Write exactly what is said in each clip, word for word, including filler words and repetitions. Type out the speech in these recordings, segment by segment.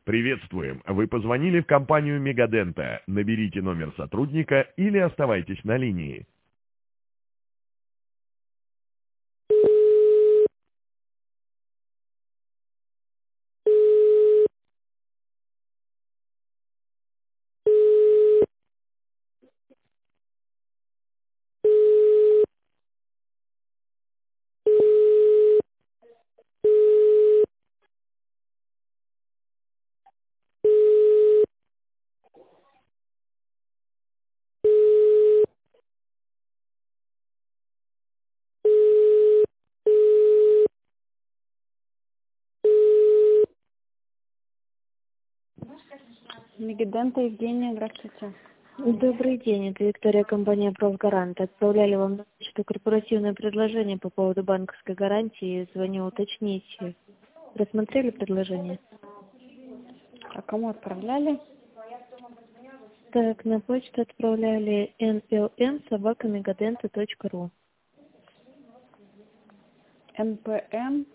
Приветствуем! Вы позвонили в компанию Мегадента. Наберите номер сотрудника или оставайтесь на линии. Мегадента Евгения, здравствуйте. Добрый день, это Виктория, компания «Профгарант». Отправляли вам на почту корпоративное предложение по поводу банковской гарантии. Звоню уточнить. Рассмотрели предложение? А кому отправляли? Так, на почту отправляли эн эл эм собака мегадента точка ру. эн пэ эм?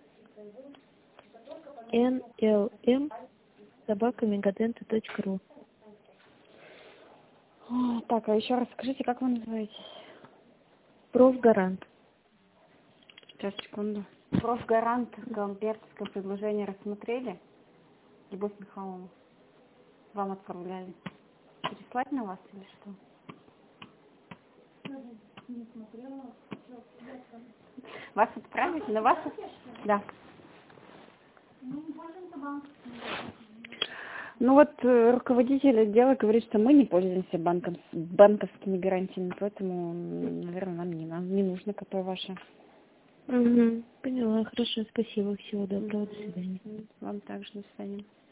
эн эл эм собака мегадента точка ру. О, так, а еще раз скажите, как вы называетесь? «Профгарант». Сейчас, секунду. Профгарант, коммерческое предложение рассмотрели? Любовь Михайловна, вам отправляли. Переслать на вас или что? Не смотрела. Вас отправить? На вас? Да. Ну вот э, руководитель отдела говорит, что мы не пользуемся банком, банковскими гарантиями, поэтому, наверное, нам не, нам не нужно ка пэ ваше. Угу, поняла, хорошо, спасибо, всего доброго, до свидания. Вам также, до свидания.